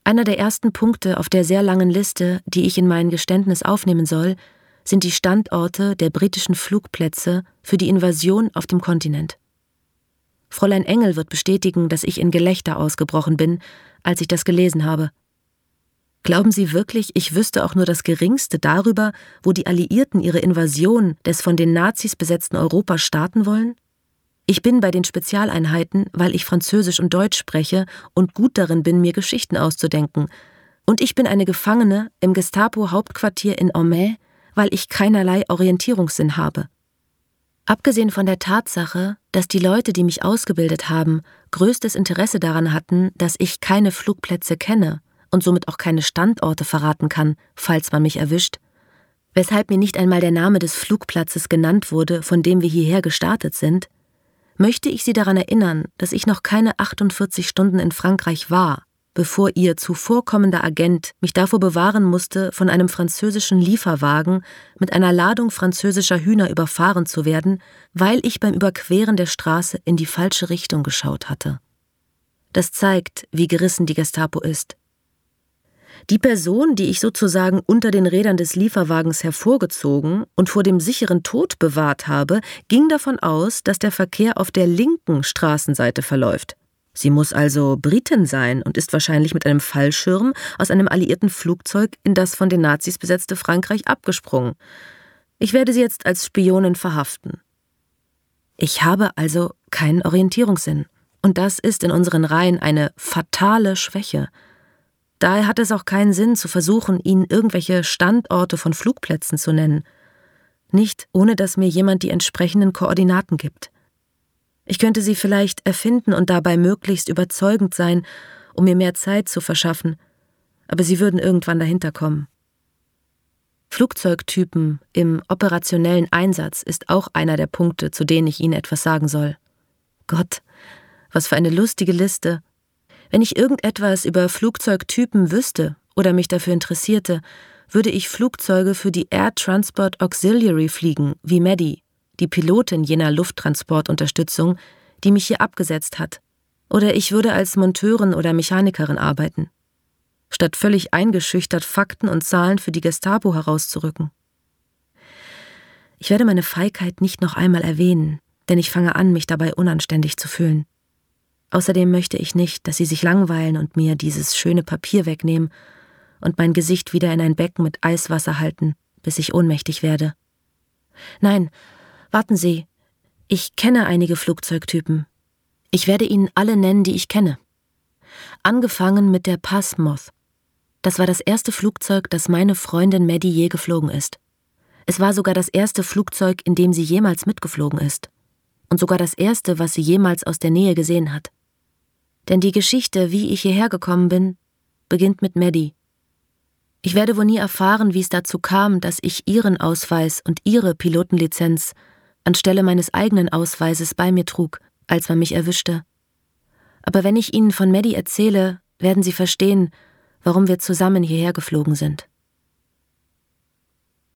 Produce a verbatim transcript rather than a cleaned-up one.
Einer der ersten Punkte auf der sehr langen Liste, die ich in mein Geständnis aufnehmen soll, sind die Standorte der britischen Flugplätze für die Invasion auf dem Kontinent. Fräulein Engel wird bestätigen, dass ich in Gelächter ausgebrochen bin, als ich das gelesen habe. Glauben Sie wirklich, ich wüsste auch nur das Geringste darüber, wo die Alliierten ihre Invasion des von den Nazis besetzten Europa starten wollen? Ich bin bei den Spezialeinheiten, weil ich Französisch und Deutsch spreche und gut darin bin, mir Geschichten auszudenken. Und ich bin eine Gefangene im Gestapo-Hauptquartier in Aumain, weil ich keinerlei Orientierungssinn habe. Abgesehen von der Tatsache, dass die Leute, die mich ausgebildet haben, größtes Interesse daran hatten, dass ich keine Flugplätze kenne und somit auch keine Standorte verraten kann, falls man mich erwischt, weshalb mir nicht einmal der Name des Flugplatzes genannt wurde, von dem wir hierher gestartet sind, möchte ich Sie daran erinnern, dass ich noch keine achtundvierzig Stunden in Frankreich war, bevor Ihr zuvorkommender Agent mich davor bewahren musste, von einem französischen Lieferwagen mit einer Ladung französischer Hühner überfahren zu werden, weil ich beim Überqueren der Straße in die falsche Richtung geschaut hatte. Das zeigt, wie gerissen die Gestapo ist. Die Person, die ich sozusagen unter den Rädern des Lieferwagens hervorgezogen und vor dem sicheren Tod bewahrt habe, ging davon aus, dass der Verkehr auf der linken Straßenseite verläuft. Sie muss also Britin sein und ist wahrscheinlich mit einem Fallschirm aus einem alliierten Flugzeug in das von den Nazis besetzte Frankreich abgesprungen. Ich werde sie jetzt als Spionin verhaften. Ich habe also keinen Orientierungssinn. Und das ist in unseren Reihen eine fatale Schwäche. Daher hat es auch keinen Sinn, zu versuchen, Ihnen irgendwelche Standorte von Flugplätzen zu nennen. Nicht, ohne dass mir jemand die entsprechenden Koordinaten gibt. Ich könnte sie vielleicht erfinden und dabei möglichst überzeugend sein, um mir mehr Zeit zu verschaffen, aber Sie würden irgendwann dahinter kommen. Flugzeugtypen im operationellen Einsatz ist auch einer der Punkte, zu denen ich Ihnen etwas sagen soll. Gott, was für eine lustige Liste. Wenn ich irgendetwas über Flugzeugtypen wüsste oder mich dafür interessierte, würde ich Flugzeuge für die Air Transport Auxiliary fliegen, wie Maddie, die Pilotin jener Lufttransportunterstützung, die mich hier abgesetzt hat. Oder ich würde als Monteurin oder Mechanikerin arbeiten, statt völlig eingeschüchtert Fakten und Zahlen für die Gestapo herauszurücken. Ich werde meine Feigheit nicht noch einmal erwähnen, denn ich fange an, mich dabei unanständig zu fühlen. Außerdem möchte ich nicht, dass Sie sich langweilen und mir dieses schöne Papier wegnehmen und mein Gesicht wieder in ein Becken mit Eiswasser halten, bis ich ohnmächtig werde. Nein, warten Sie, ich kenne einige Flugzeugtypen. Ich werde Ihnen alle nennen, die ich kenne. Angefangen mit der Passmoth. Das war das erste Flugzeug, das meine Freundin Maddie je geflogen ist. Es war sogar das erste Flugzeug, in dem sie jemals mitgeflogen ist. Und sogar das erste, was sie jemals aus der Nähe gesehen hat. Denn die Geschichte, wie ich hierher gekommen bin, beginnt mit Maddie. Ich werde wohl nie erfahren, wie es dazu kam, dass ich ihren Ausweis und ihre Pilotenlizenz anstelle meines eigenen Ausweises bei mir trug, als man mich erwischte. Aber wenn ich Ihnen von Maddie erzähle, werden Sie verstehen, warum wir zusammen hierher geflogen sind.